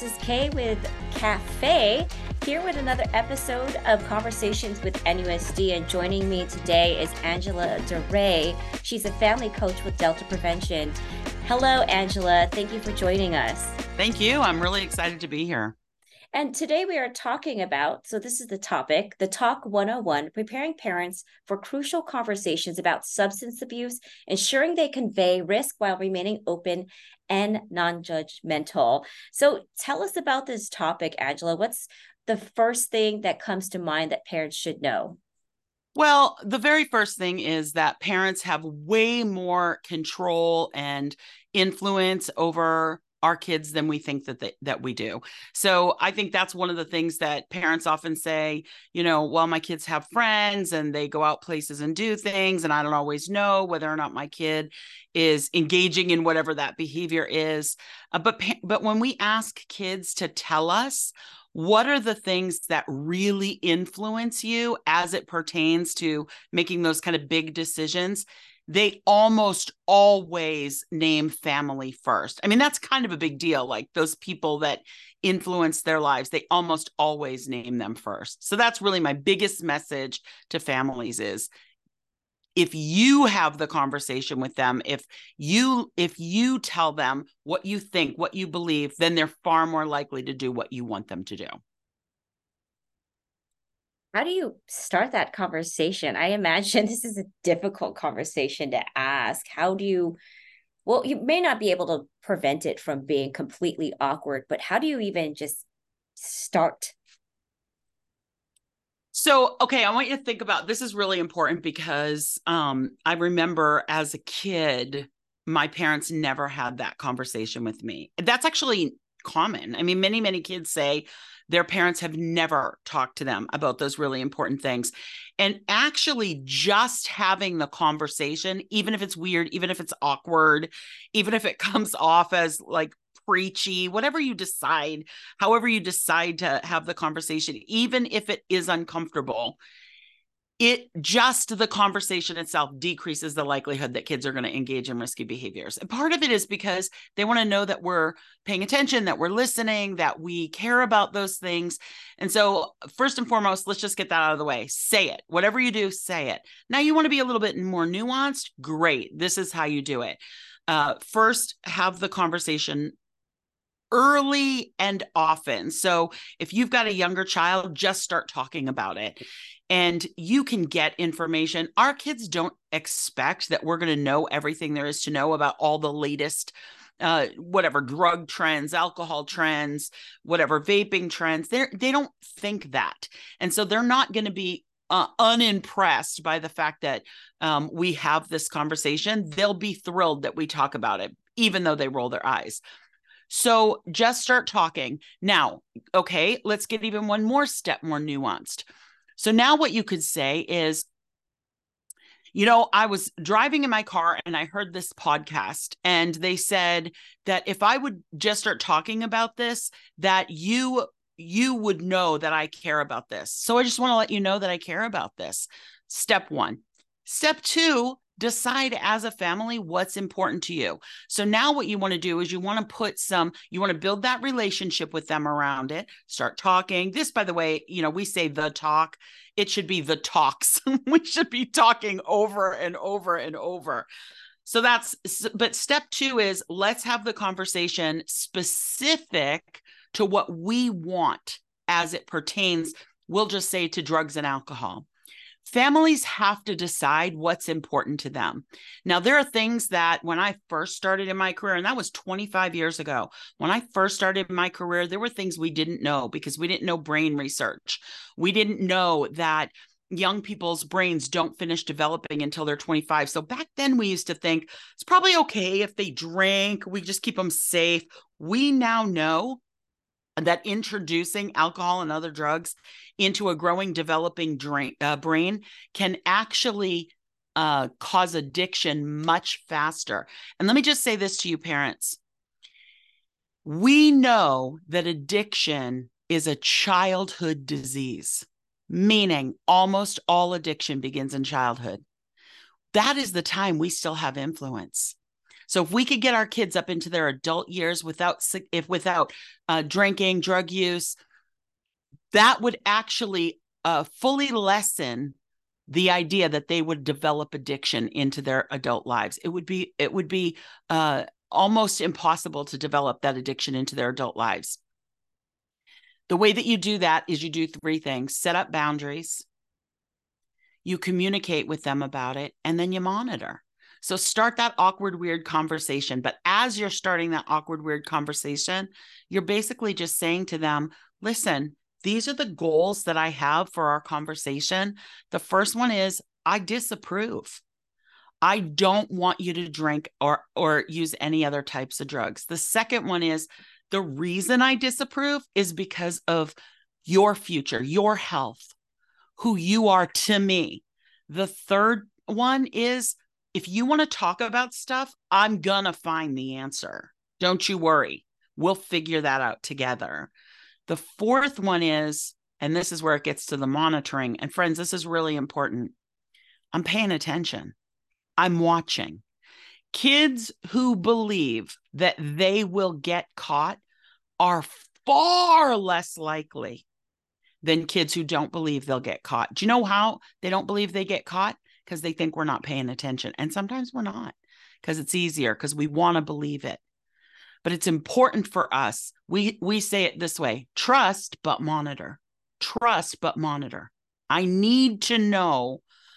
This is Kay with Cafe, here with another episode of Conversations with NUSD. And joining me today is Angela DeRay. She's a family coach with Delta Prevention. Hello, Angela. Thank you for joining us. Thank you. I'm really excited to be here. And today we are talking about, so this is the topic, the Talk 101, preparing parents for crucial conversations about substance abuse, ensuring they convey risk while remaining open and non-judgmental. So tell us about this topic, Angela. What's the first thing that comes to mind that parents should know? Well, the very first thing is that parents have way more control and influence over our kids than we think that we do. So I think that's one of the things that parents often say, well, my kids have friends and they go out places and do things, and I don't always know whether or not my kid is engaging in whatever that behavior is. But when we ask kids to tell us what are the things that really influence you as it pertains to making those kind of big decisions, they almost always name family first. I mean, that's kind of a big deal. Like those people that influence their lives, they almost always name them first. So that's really my biggest message to families is if you have the conversation with them, if you tell them what you think, what you believe, then they're far more likely to do what you want them to do. How do you start that conversation? I imagine this is a difficult conversation to ask. Well, you may not be able to prevent it from being completely awkward, but how do you even just start? So, okay, I want you to think about this is really important because I remember as a kid, my parents never had that conversation with me. That's actually common. I mean, many kids say their parents have never talked to them about those really important things. And actually just having the conversation, even if it's weird, even if it's awkward, even if it comes off as like preachy, whatever you decide, however you decide to have the conversation, even if it is uncomfortable, the conversation itself decreases the likelihood that kids are going to engage in risky behaviors. And part of it is because they want to know that we're paying attention, that we're listening, that we care about those things. And so first and foremost, let's just get that out of the way. Say it. Whatever you do, say it. Now you want to be a little bit more nuanced? Great. This is how you do it. First, have the conversation early and often. So if you've got a younger child, just start talking about it. And you can get information. Our kids don't expect that we're going to know everything there is to know about all the latest whatever drug trends, alcohol trends, whatever vaping trends. They don't think that. And so they're not going to be unimpressed by the fact that we have this conversation. They'll be thrilled that we talk about it, even though they roll their eyes. So just start talking. Now, okay, let's get even one more step more nuanced. So now what you could say is, I was driving in my car and I heard this podcast and they said that if I would just start talking about this, that you would know that I care about this. So I just want to let you know that I care about this. Step one. Step two, decide as a family what's important to you. So now what you want to do is you want to build that relationship with them around it, start talking. This, by the way, we say the talk, it should be the talks. We should be talking over and over and over. But step two is let's have the conversation specific to what we want as it pertains, we'll just say to drugs and alcohol. Families have to decide what's important to them. Now, there are things that when I first started in my career, and that was 25 years ago, when I first started my career, there were things we didn't know because we didn't know brain research. We didn't know that young people's brains don't finish developing until they're 25. So back then we used to think it's probably okay if they drink, we just keep them safe. We now know that introducing alcohol and other drugs into a growing, developing brain can actually cause addiction much faster. And let me just say this to you, parents. We know that addiction is a childhood disease, meaning almost all addiction begins in childhood. That is the time we still have influence. So if we could get our kids up into their adult years without drinking, drug use, that would actually fully lessen the idea that they would develop addiction into their adult lives. It would be almost impossible to develop that addiction into their adult lives. The way that you do that is you do three things: set up boundaries, you communicate with them about it, and then you monitor. So start that awkward, weird conversation. But as you're starting that awkward, weird conversation, you're basically just saying to them, listen, these are the goals that I have for our conversation. The first one is I disapprove. I don't want you to drink or use any other types of drugs. The second one is the reason I disapprove is because of your future, your health, who you are to me. The third one is if you want to talk about stuff, I'm going to find the answer. Don't you worry. We'll figure that out together. The fourth one is, and this is where it gets to the monitoring. And friends, this is really important. I'm paying attention. I'm watching. Kids who believe that they will get caught are far less likely than kids who don't believe they'll get caught. Do you know how they don't believe they get caught? Because they think we're not paying attention. And sometimes we're not, because it's easier, because we want to believe it. But it's important for us. We say it this way: trust, but monitor. Trust, but monitor. I need to know.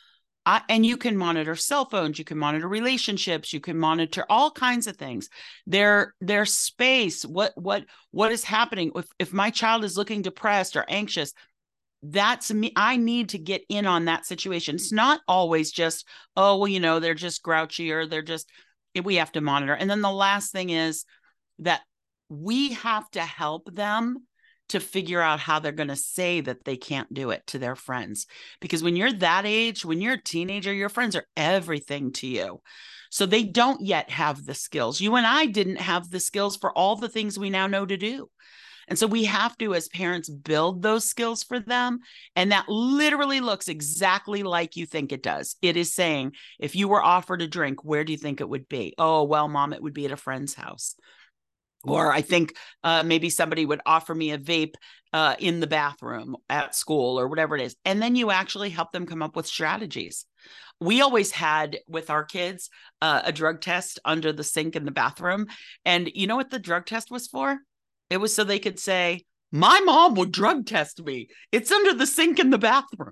And you can monitor cell phones, you can monitor relationships, you can monitor all kinds of things. Their space, what is happening. If my child is looking depressed or anxious, that's me. I need to get in on that situation. It's not always just, oh, well, they're just grouchy, or we have to monitor. And then the last thing is that we have to help them to figure out how they're going to say that they can't do it to their friends. Because when you're that age, when you're a teenager, your friends are everything to you. So they don't yet have the skills. You and I didn't have the skills for all the things we now know to do. And so we have to, as parents, build those skills for them. And that literally looks exactly like you think it does. It is saying, if you were offered a drink, where do you think it would be? Oh, well, Mom, it would be at a friend's house. Or I think maybe somebody would offer me a vape in the bathroom at school, or whatever it is. And then you actually help them come up with strategies. We always had with our kids a drug test under the sink in the bathroom. And you know what the drug test was for? It was so they could say, my mom would drug test me. It's under the sink in the bathroom.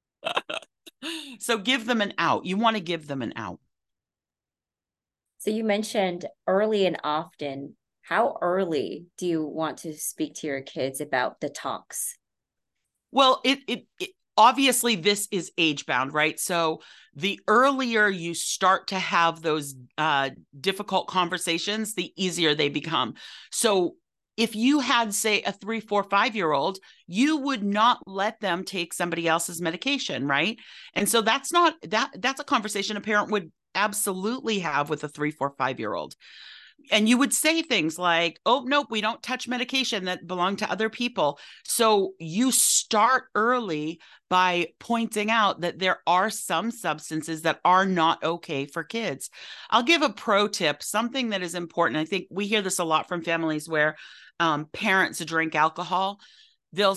So give them an out. You want to give them an out. So you mentioned early and often. How early do you want to speak to your kids about the talks? Well, it obviously this is age bound, right? So the earlier you start to have those difficult conversations, the easier they become. So if you had, say, a 3, 4, 5-year-old, you would not let them take somebody else's medication, right? And so that's a conversation a parent would absolutely have with a 3, 4, 5-year-old. And you would say things like, oh, nope, we don't touch medication that belong to other people. So you start early by pointing out that there are some substances that are not okay for kids. I'll give a pro tip, something that is important. I think we hear this a lot from families where parents drink alcohol. They'll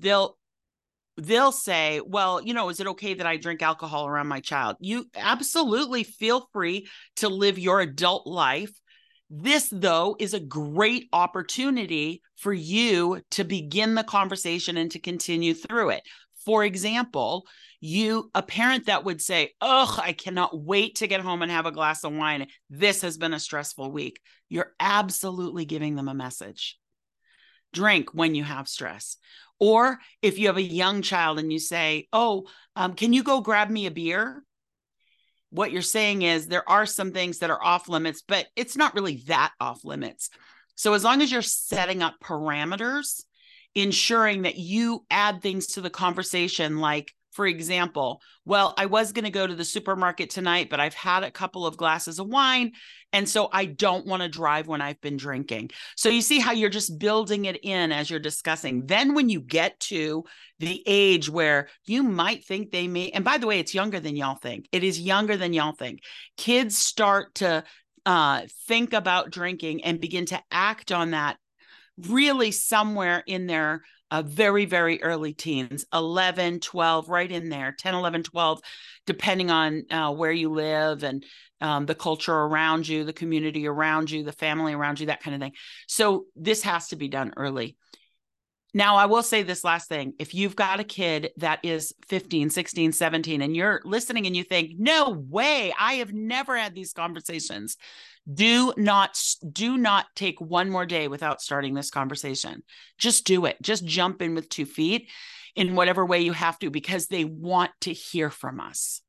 say, well, is it okay that I drink alcohol around my child? You absolutely feel free to live your adult life. This, though, is a great opportunity for you to begin the conversation and to continue through it. For example, a parent that would say, oh, I cannot wait to get home and have a glass of wine. This has been a stressful week. You're absolutely giving them a message. Drink when you have stress. Or if you have a young child and you say, oh, can you go grab me a beer? What you're saying is there are some things that are off limits, but it's not really that off limits. So as long as you're setting up parameters, ensuring that you add things to the conversation, like, for example, well, I was going to go to the supermarket tonight, but I've had a couple of glasses of wine, and so I don't want to drive when I've been drinking. So you see how you're just building it in as you're discussing. Then when you get to the age where you might think they may, and by the way, it's younger than y'all think. It is younger than y'all think. Kids start to think about drinking and begin to act on that really somewhere in their very, very early teens, 11, 12, right in there, 10, 11, 12, depending on where you live and the culture around you, the community around you, the family around you, that kind of thing. So this has to be done early. Now, I will say this last thing. If you've got a kid that is 15, 16, 17, and you're listening and you think, no way, I have never had these conversations, do not take one more day without starting this conversation. Just do it. Just jump in with 2 feet in whatever way you have to, because they want to hear from us.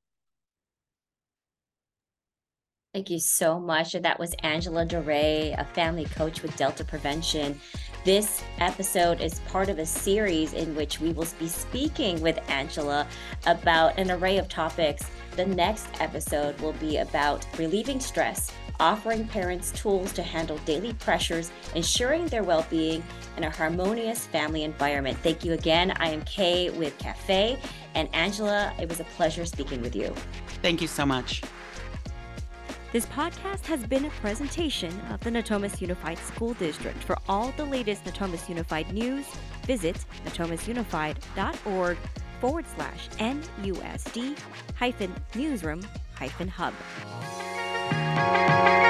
Thank you so much. And that was Angela DeRay, a family coach with Delta Prevention. This episode is part of a series in which we will be speaking with Angela about an array of topics. The next episode will be about relieving stress, offering parents tools to handle daily pressures, ensuring their well-being in a harmonious family environment. Thank you again. I am Kay with Cafe, and Angela, it was a pleasure speaking with you. Thank you so much. This podcast has been a presentation of the Natomas Unified School District. For all the latest Natomas Unified news, visit natomasunified.org/NUSD-newsroom-hub.